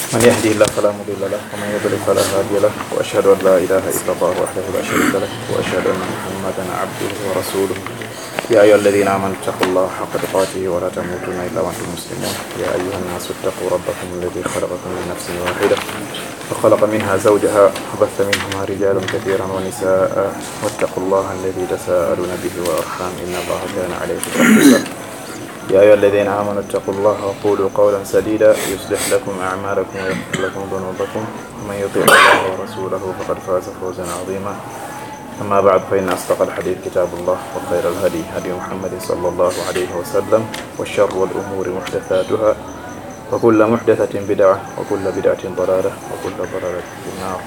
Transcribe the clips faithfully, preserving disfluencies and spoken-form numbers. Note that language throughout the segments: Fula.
من يهدي الله فلا مضل له ومن يضلل فلا هادي له وأشهد أن لا إله إلا الله وحده لا شريك له وأشهد أن محمدا عبده ورسوله يا أيها الذين آمنوا اتقوا الله حق تقاته ولا تموتن إلا وأنتم مسلمون يا أيها الناس اتقوا ربكم الذي خلقكم من نفس واحدة وخلق منها زوجها وبث منهما رجالا كثيرا ونساء واتقوا الله الذي تساءلون به والأرحام إن الله كان عليكم رقيبا يا أيها الذين آمنوا اتقوا الله وقولوا قولا سديدا يصلح لكم أعمالكم ويغفر لكم ذنوبكم ومن يطع الله ورسوله فقد فاز فوزا عظيما أما بعد فإن أصدق الحديث كتاب الله وخير الهدي هدي محمد صلى الله عليه وسلم والشر الأمور محدثاتها وكل محدثة بدعة وكل بدعة ضلالة وكل ضلالة في النار.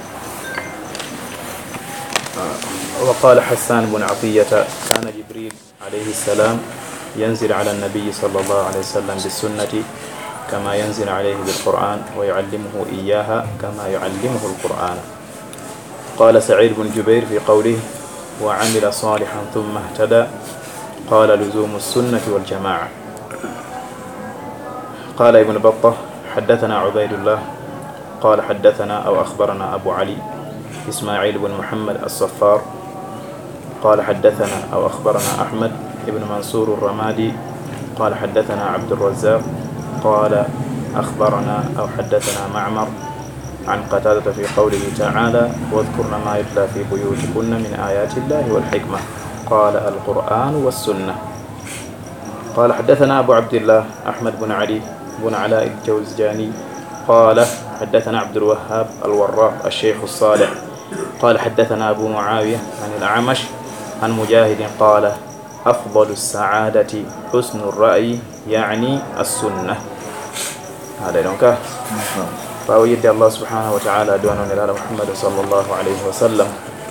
وقال حسان بن عطية كان جبريل عليه السلام ينزل على النبي صلى الله عليه وسلم بالسنة كما ينزل عليه بالقرآن ويعلمه إياها كما يعلمه القرآن. قال سعيد بن جبير في قوله وعمل صالحا ثم اهتدى قال لزوم السنة والجماعة. قال ابن بطة حدثنا عبيد الله قال حدثنا أو أخبرنا أبو علي إسماعيل بن محمد الصفار قال حدثنا أو أخبرنا أحمد ابن منصور الرمادي قال حدثنا عبد الرزاق قال أخبرنا أو حدثنا معمر عن قتادة في قوله تعالى واذكرن ما يتلى في بيوتكن من آيات الله والحكمة قال القرآن والسنة. قال حدثنا أبو عبد الله أحمد بن علي بن علاء الجوزجاني قال حدثنا عبد الوهاب الوراق الشيخ الصالح قال حدثنا أبو معاوية عن الأعمش عن مجاهد قال أفضل السعادة حسن الرأي يعني السنة. هذا يدونك فأويد الله سبحانه وتعالى دونه إلى محمد صلى الله عليه وسلم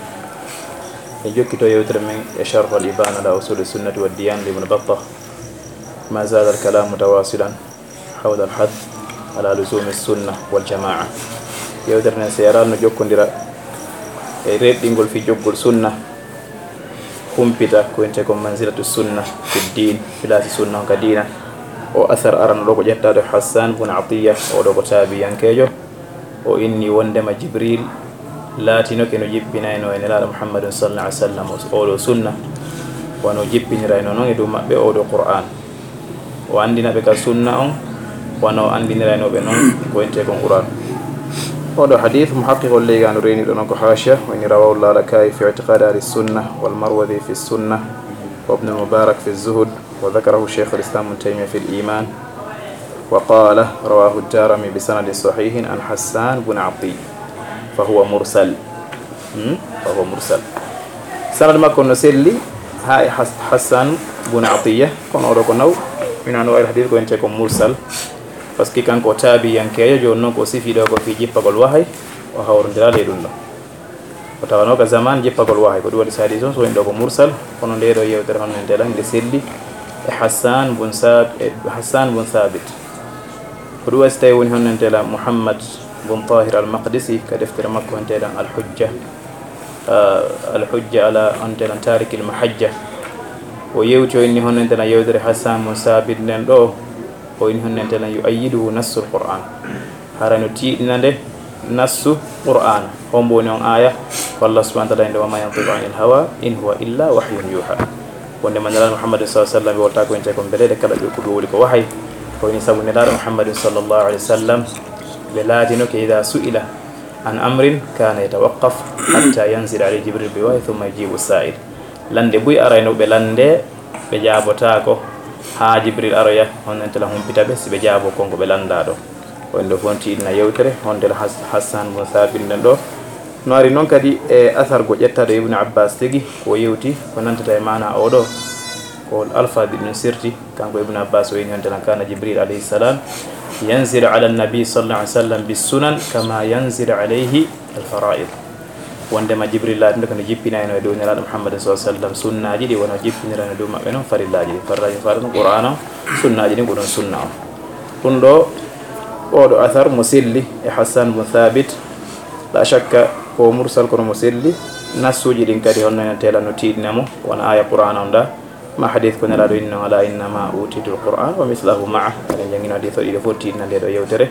يجوك تو يوتر من يشرف الإبان على أصول السنة والديان لابن بطة. ما زال الكلام متواصلا حول الحث على لزوم السنة والجماعة. يوتر نسيرال نجوك ندرا ريب دينغول في جوك السنة هم بيتا كوينتكم منزلة السنة في الدين بلا السنة كدينا وأثر أرن لوكو جتا حسان بن عطية ولوكو تابيان كيجو وإني وندم جبريل لا تنوك نجيبنا إنو إن الله محمد صلى الله عليه وسلم أولو سنة ونجيبنا رأينا نوني دوما بأولو قرآن وعندنا بك سنة ونو عندنا رأينا بنون كوينتكم قرآن. هذا حديث محقق اللي كانوا ريني لنكو حاشة وإن رواه الله لكاي في اعتقاد أهل السنة والمروذي في السنة وابن المبارك في الزهد وذكره الشيخ الإسلام ابن تيمية في الإيمان وقال رواه الدارمي بسند صحيح عن حسان بن عطية فهو مرسل فهو مرسل سند ما كنا سيلي هاي حسان بن عطية كنا أروكناو من أنواع الحديث كون تكون مرسل بس كي كان كتابي ينكيه جونو كوسي في دوكو في جيب بقول وحي وهاورن جلالي دولا وتغنو كزمان جيب بقول وحي كدوا لساديزون سوين دوكو مرسل كنا ليرو يودرهن من دلان لسيلي حسان بن ثابت حسان بن ثابت كدوا استيون هن دلا محمد بن طاهر المقدسي كدفتر مكو هن دلا الحجة آه الحجة على هن دلا تارك المحجة ويوتو إني هن دلا يودر حسان بن ثابت لندو وإن هن دلا يؤيده نص القرآن هرانو تي نده نص القرآن هم بونيون آية والله سبحانه وتعالى عندما ما ينطق عن الهوى إن هو إلا وحي يوحى wonde manala Muhammad sallallahu alaihi wasallam wolta ko ente ko belede kala be ko woli ko wahay ko ni sabu ne dara Muhammad sallallahu alaihi wasallam belati no ke ida suila an amrin kana yatawaqqaf hatta yanzil ali jibril bi wahy thumma yajibu sa'il lande buy arayno be lande be jabota ko ha jibril araya on ente la hum bitabe si be jabo konko be landa do wonde fonti na yewtere honde Hassan bin Thabit nen do noari non kadi e athar go jettade ibn Abbas tegi ko yewti ko nantata e mana odo ko alfa ibn sirti kanko ibn Abbas woni on tan kana jibril alayhi salam yanzil ala an-nabi sallallahu alaihi wasallam bis sunan kama yanzil alayhi al-fara'id wonde ma jibril la ndo ko jippina eno e do nelaado Muhammad sallallahu alaihi wasallam sunnaji di wono jippinira no do mabbe non farillaji faraji farano qur'ana sunnaji di godon sunna on do odo athar musilli e Hassan bin Thabit la shakka ko mursal kono musilli nasuji din kadi honno tela no tidnamo wona aya qur'an onda ma hadith ko nelaado inna ala inna ma utitul qur'an wa mithluhu ma'a en jangino hadith o di fo tidna de do yewtere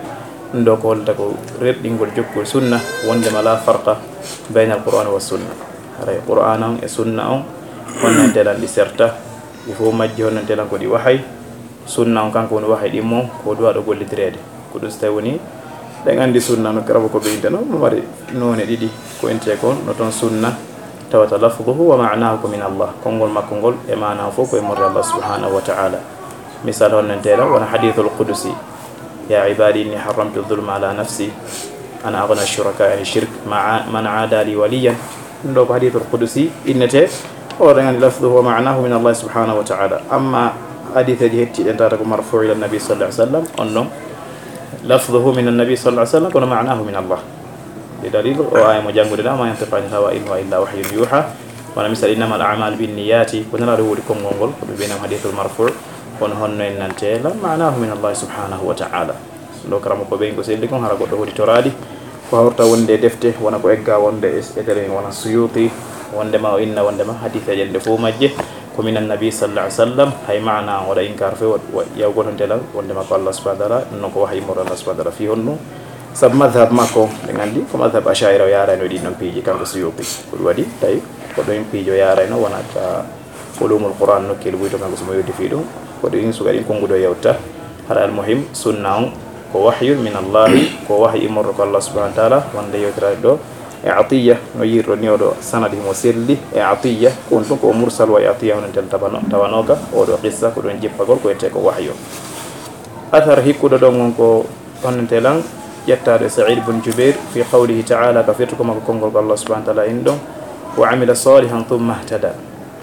ndo ko holta ko reɗɗingol jokkol sunna wondema la farqa bayna al qur'an wa sunna aray qur'an on e sunna on honnantelan ɗi serta ɗi fof majji honnantelan ko ɗi wahay sunna on kanko woni wahay ɗimmo ko duwa ɗo gollitirede ko ɗum so tawi woni ɗen andi sunna no karaba ko ɓeyinteno no mari none ɗiɗi ko ente kon no toon sunna tawata lafduhu wa ma'nahu ko min Allah konngol makko ngol e manahu fof koye morde Allah subhanahu wa ta'ala misal honnantela wona hadithul qudusi ya ibadi inni haramtu dhulma ala nafsi ana aghna shuraka yani shirk man aada li waliyan ɗum ɗo ko hadithul qudusi innete o ɗen andi lafduhu wa ma'nahu min Allah subhanahu wa ta'ala amma hadith ji hettiɗen tata ko marfu ila nabi sallallahu alaihi wasallam on noon lafduhu min annabi sallallahu alaihi wasallam kono ma'nahu min Allah بدليل وآية مجانبة لا ما ينطق عن الهوى إن هو إلا وحي يوحى ونمثل إنما الأعمال بالنيات كنا نرى لكم غنغل بين حديث المرفوع ونهن إن ننتهي معناه من الله سبحانه وتعالى لو كرمكم بينكم سيدكم هرقوا له ترادي وهورتا وندي دفته ونكو إجا وندي إسئلين ون السيوطي وندما وإن وندما حديث جند فومجه ومن النبي صلى الله عليه وسلم هاي معنى ولا إنكار فيه ويقول هنتلا وندما قال الله سبحانه وتعالى إنك وحي مر الله سبحانه وتعالى فيه sab madhab makko ɓe gandi ko madhab achaira o yarayno ɗin noon piiji kanko suyuti ko ɗum waɗi tawi ko ɗon piijo yarayno wonata ulumul qouran nokkel wuyto kanko somo yoddi fi ɗum ko ɗin suga ɗin kongudo yewta hara al muhim sunna on ko wahyun min allahi ko wahyi immorto ko allah subahana taala wonde yewtirade ɗo e atiya no yirɗo ni oɗo sanadi mo selli e atiya ko on tun ko mursal wa e atiya honontel tawanoka oɗo qissa ko ɗon jippagol ko ette ko wahyu athar hikkuɗo ɗon on ko honontelan يتار سعيد بن جبير في قوله تعالى كفرتكم كونغول الله سبحانه وتعالى عندهم وعمل صالحا ثم اهتدى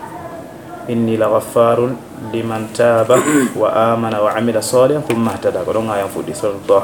إني لغفار لمن تاب وآمن وعمل صالحا ثم اهتدى قولون آيان فودي سورة طه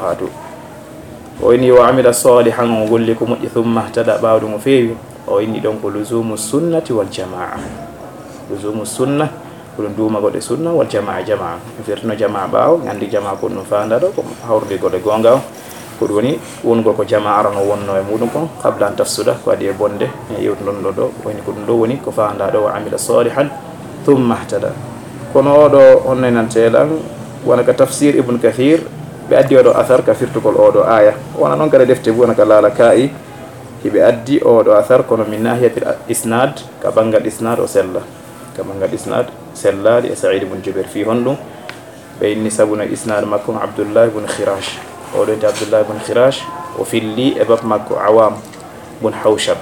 وإني وعمل صالحا وقول لكم ثم اهتدى بعد مفيد وإني دونك لزوم السنة والجماعة لزوم السنة كلن دوما قد السنة والجماعة جماعة فرتنا جماعة باو عندي جماعة كلن فاندا دو هاوردي قد غونغاو ko woni wongo ko jama arano wonno e mudum kon qabla an tafsuda ko adi e bonde e yewtu non do woni ko dum do woni ko faanda do wa amila salihan thumma ihtada kono do onne nan telan wona ka tafsir ibn kathir be addi do athar ka firtukol o do aya wona non kala defte wona ka lala kai hibe addi o do athar kono min nahiyatil isnad ka bangal isnad o sella ka bangal isnad sella li sa'id ibn jubair fi hondu be inni sabuna isnad makkum abdullah ibn khirash ولد عبد الله بن خراش وفي اللي أباب ماكو عوام بن حوشب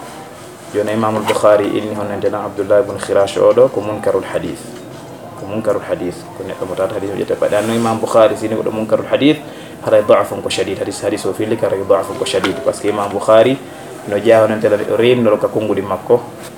يون إمام البخاري إني هون عندنا عبد الله بن خراش أولو كمنكر الحديث كمنكر الحديث كنا كمتات حديث جت بعد أنه إمام البخاري سيني كده منكر الحديث هذا ضعف كشديد حديث حديث وفي اللي كره ضعف كشديد بس كإمام البخاري نجاه هون عندنا ريم نروك كونغو دي ماكو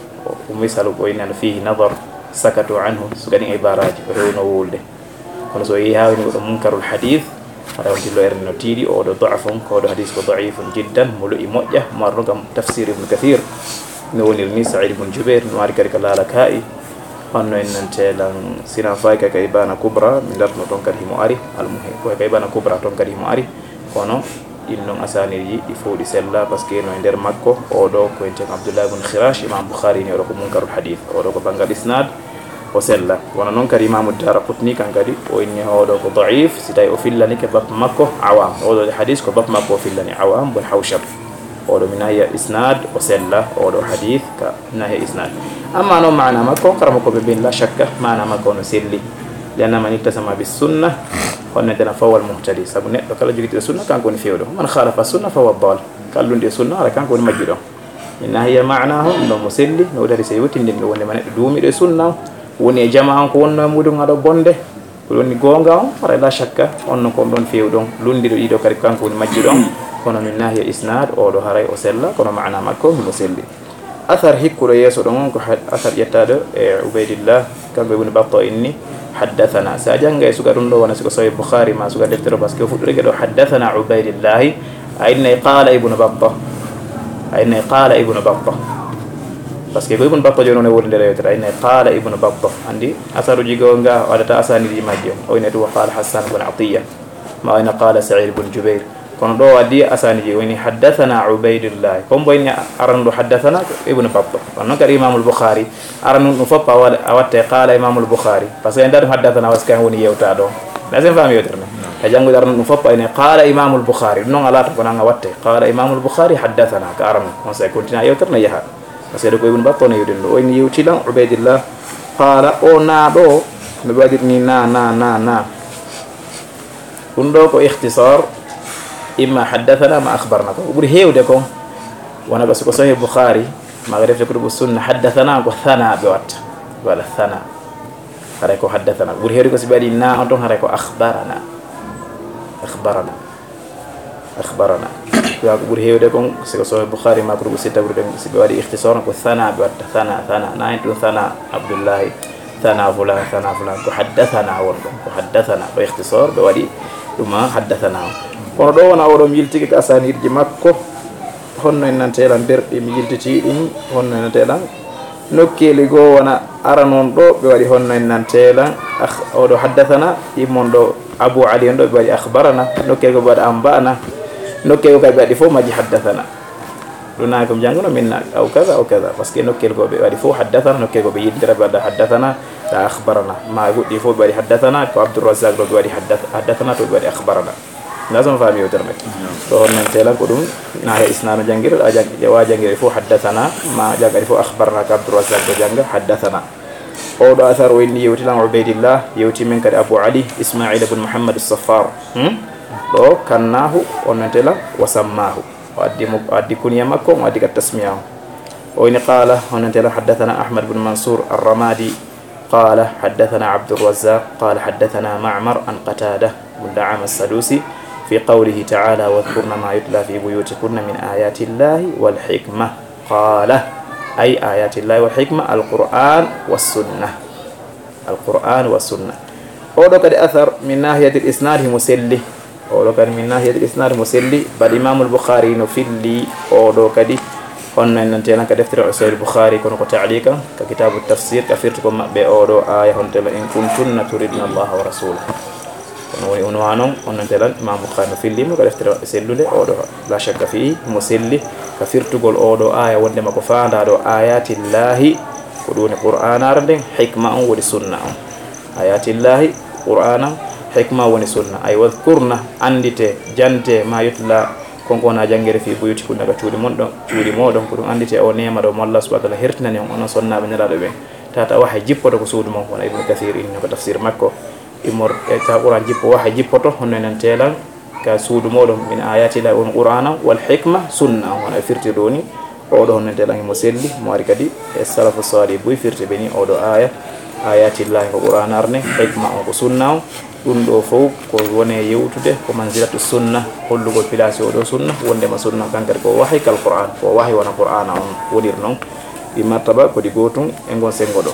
ومثال بوين أنه فيه نظر سكتوا عنه سكانين عبارات وهو نقول ده كنا سويه هاي منكر الحديث هذا وجه له إرنو تيري أو ضعفهم كود حديث ضعيف جدا ملؤ موجه مرقم تفسير ابن كثير نقول المي سعيد بن جبير نوارك رك لا لكائي أنه إن أنت لن سنا فايك كيبانا كبرى من درب نتونكر هم أري المهم كوي كيبانا كبرى تونكر هم أري كونو إنهم أسانيري يفود سلا بس كأنه يندر مكة أو دو كوين عبد الله بن خراش إمام بخاري نيرو منكر الحديث أو دو بانغال إسناد وسلا وانا ننكر إمام الدارقطني كان قدي وإني هو دو ضعيف سيداي أفلني كباب مكة عوام هو دو الحديث كباب مكة أفلني عوام بن حوشب هو دو من هي إسناد وسلا هو دو حديث كنهي إسناد أما أنا معنا مكة كرمكم بين لا شك معنا مكة نسلي لأن من اتسم بالسنة ونتنا فهو المهتدي سبنا لو كلا جيت السنة كان كون فيه من خالف السنة فهو الضال قال لون دي السنة على كان كون مجده إن هي معناه إنه مسلي نقدر سيوتي إنه من دومي السنة woni jama ko wonno mudum ado bonde woni gonga on fara la shakka onno ko don feew don lundido dido kare kanko woni majji don kono min nahiya isnad o do haray o sella kono maana makko mo selli athar hikkudo yeso don ko athar yettado e ubaydillah kanko woni batto inni haddathana sa janga suga dum do wona suga sahih bukhari ma suga deftero parce que fudure do haddathana ubaydillah ayna qala ibn battah ayna qala ibn battah parce que ibn battah jono ne wonde rewtere ayna qala ibn battah andi asaru jigo nga wadata asani di majjo o ina to qala hasan ibn atiya ma ayna qala sa'id ibn jubair kono do wadi asani ji woni haddathana ubaydullah kom boyni arando haddathana ibn battah non ka imam al-bukhari arano no foppa wala awatte qala imam al-bukhari parce que ndar haddathana waskan woni yewta do لازم فهم يوترنا أجانغو دارنا نفوق إن قال إمام البخاري نون على تكون وات قال إمام البخاري حدثنا كارم ما سيكون يوترنا يها مسيرك ابن بطون يدل وين يوتيلا عبيد الله قال أو نادو نبادرني نا نا نا نا كندوك اختصار إما حدثنا ما أخبرنا وقول هيو دكم وانا بس صحيح البخاري ما غير في كتب السنة حدثنا وثنا بوات ولا ثنا هريكو حدثنا قول هيو دكم سبادي نا أنتم هريكو أخبرنا أخبرنا أخبرنا يقول هيو دكم صحيح البخاري ما كتب الستة قول سبادي اختصارا وثنا بوات ثنا ثنا ناين ثنا عبد الله ثنا فلان ثنا فلان وحدثنا ورقم وحدثنا باختصار بوادي لما حدثنا kono ɗo wona oɗo mi yiltiki ko asanirji makko honno en nanteɗan derɗi mi yiltiti ɗin honno en nanteɗan nokkeli goo wona ara noon ɗo ɓe waɗi honno en nanteɗan oɗo haddathana immon ɗo abou ali en ɗo ɓe waɗi akhbarana nokkeli go ɓe waɗi ambana nokkeli go kadi ɓe waɗi fof majji haddathana ɗuna kom janggono minna aw kaza aw kaza par ce que nokkeli go ɓe waɗi fof haddathana nokkeli go ɓe yiltira ɓe waɗa haddathana ta akhbarana ma goɗɗi fof ɓe waɗi haddathana ko abdourazak ɗo ɓe waɗi haddathana to ɓe waɗi akhbarana لازم فهم يوترمك تو ننتهي لك قدوم نهاية إسناد جنجر أجا جوا جنجر فو حدثنا ما جا فو أخبرنا عبد الرزاق جنجر حدثنا أو أثر وإني يوتي لهم عبيد الله يوتي منك أبو علي إسماعيل بن محمد الصفار لو كناه وننتهي لك وسماه وأدي مك أدي كنيا مكم وأدي كتسمياه وإن قال وننتهي لك حدثنا أحمد بن منصور الرمادي قال حدثنا عبد الرزاق قال حدثنا معمر عن قتادة بن دعام السدوسي في قوله تعالى واذكرن ما يتلى في بيوتكن من آيات الله والحكمة قال أي آيات الله والحكمة القرآن والسنة القرآن والسنة أولو قد أثر من ناحية الإسناد مسلي أولو قد من ناحية الإسناد مسلي بل إمام البخاري نفلي أولو قد قلنا أن ننتهي كدفتر عسير البخاري كنو تعليقا ككتاب التفسير كفرتكم بأولو آية هنتلا إن كنتن تريدن الله ورسوله ونوي عنوانهم وننتهي إمام البخاري نفلي كدفتر سلولة أولو لا شك فيه مسلي كفرتكم أولو آية وندما كفانا دو آيات الله كدون قرآن أردن حكمة ولسنة آيات الله قرآن حكمة ولسنة أي واذكرنا عندت جنت ما يتلى konko na jangere fi buyuti kun daga cuudi mon don cuudi modon ko dum andite o neema do mo Allah subhanahu wa ta'ala hertinani on on sonna be nelaado be tata waha jippoto ko suudu mon wona ibn kathir in ko tafsir makko imor e ta qur'an jippo waha jippoto honno nan telan ka suudu modon min ayati la on qur'ana wal hikma sunna wona firti doni o do honno telan mo selli mo ari kadi e salafu salih buy firti beni o do aya ayati llahi ko qur'an arne hikma o ko sunna ɗum ɗo fof ko wone yewtude ko manzilatu sunna hollugol pilasi o ɗo sunna wondema sunna kankadi ko wahi kal qur'an ko wahi wona qur'ana on wonir noon ɗi martaba kodi gotum e gon sengo ɗo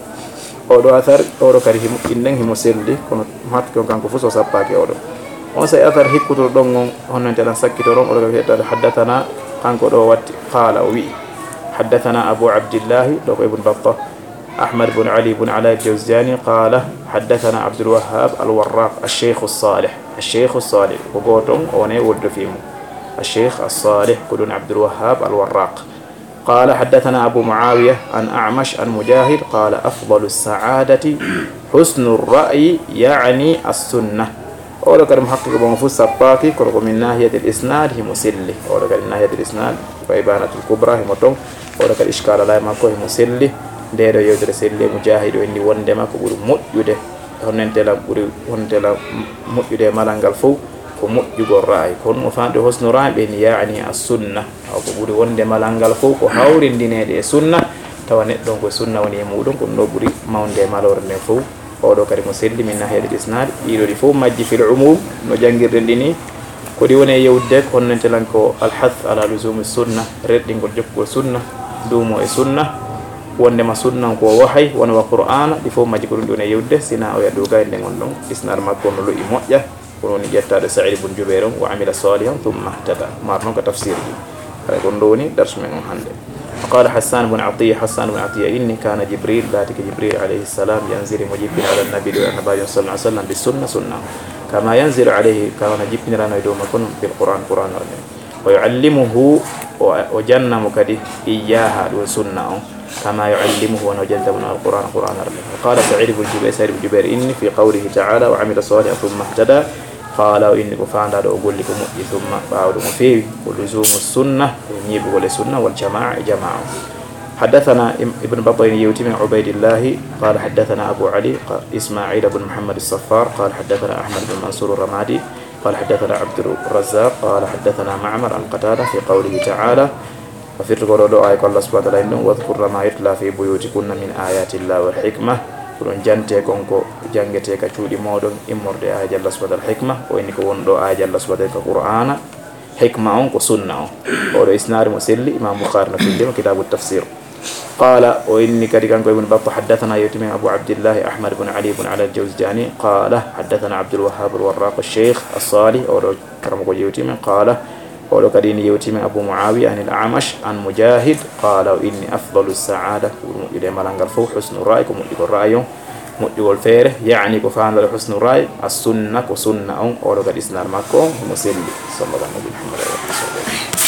oɗo athar oɗo kadi innen himo selli kono hatto kanko fof so sappaki oɗo on say athar hikkutoɗo ɗon on honnoteɗan sakkitoɗon oɗo kadi hettade haddathana kanko ɗo watti qala o wi haddathana abu abdillahi ɗo ko ibn battah أحمد بن علي بن علاء الجوزجاني قال حدثنا عبد الوهاب الوراق الشيخ الصالح الشيخ الصالح وقوتهم وني ولد فيهم الشيخ الصالح كلون عبد الوهاب الوراق قال حدثنا أبو معاوية عن أعمش عن مجاهد قال أفضل السعادة حسن الرأي يعني السنة أولا كان محقق بمفوس سباكي كرق من ناحية الإسناد هي مسلي أولا كان من ناحية الإسناد وإبانة الكبرى هي مطم أولا كان إشكال لا يمكو هي مسلي ndeɗo yewtere selli mujahidu en ni wondema ko ɓuri moƴƴude honnentela ɓuri hontela moƴƴude malal ngal fof ko moƴƴugol ra'ay kono mo famde hosno ra'ay ɓe ni yaani as sunna aw ko ɓuri wonde malal ngal fof ko hawrindinede e sunna tawa neɗɗon ko sunna woni e muɗum ko ɗum ɗo ɓuri mawde malore nden fof oɗo kadi mo selli min naheede isnad ɗiɗo ɗi fof majji fil umum no jangguirɗen ɗi ni kodi woni e yewde ko honnentelan ko alhath ala lusumi sunna reɗɗingol jokkugol sunna duumo e sunna wondema sunnan ko wahay wona wa qur'ana ɗi fof majji ko ɗum ɗon e yewde sina o yaddu gayde ngon ɗon isnad makko no lo'i moƴƴa ko woni ƴettade sa'id ibn jubair wa amila salihan thumma ihtada mar non ko tafsir ji kala ko ndoni dars men on hande وقال حسان بن عطية حسان بن عطية إني كان جبريل ذاتك جبريل عليه السلام ينزل مجيبين على النبي النبي صلى الله عليه وسلم بالسنة سنة كما ينزل عليه كما جبنا لنا يدوم كن بالقرآن قرآن ويعلمه وجنة مكدي إياها والسنة كما يعلمه ونجد من القرآن قرآن ربه. قال سعيد بن جبير سعيد بن جبير إني في قوله تعالى وعمل صالحا ثم اهتدى قال إني كفان هذا أقول لكم ثم بعد فيه ولزوم السنة يجيب السنة والجماعة جماعة. حدثنا ابن بطين يوتي من عبيد الله قال حدثنا أبو علي إسماعيل بن محمد الصفار قال حدثنا أحمد بن منصور الرمادي قال حدثنا عبد الرزاق قال حدثنا معمر عن قتادة في قوله تعالى وفي القرآن آية الله سبحانه وتعالى واذكر ما يتلى في بيوتكن من آيات الله والحكمة كلون جانتي كونكو جانغتي كتشودي مودون إمورد آية الله سبحانه الحكمة وإنك وندو آية الله سبحانه القرآن حكمة أو سنة أو إسناد مسلي إمام بخاري في الدين كتاب التفسير. قال وإني كريكان ابن بطة حدثنا يتيم أبو عبد الله أحمد بن علي بن علي الجوزجاني قال حدثنا عبد الوهاب الوراق الشيخ الصالح أو كرمكو يتيم قال ولو كدين يتيم أبو معاوية عن الأعمش عن مجاهد قال إني أفضل السعادة إلى ملانغ فوق حسن رأيكم الرأي مؤدي فيره يعني كفان له حسن الرأي السنة كسنة أو ولو كد إسناد مكو مسلم صلى الله عليه وسلم.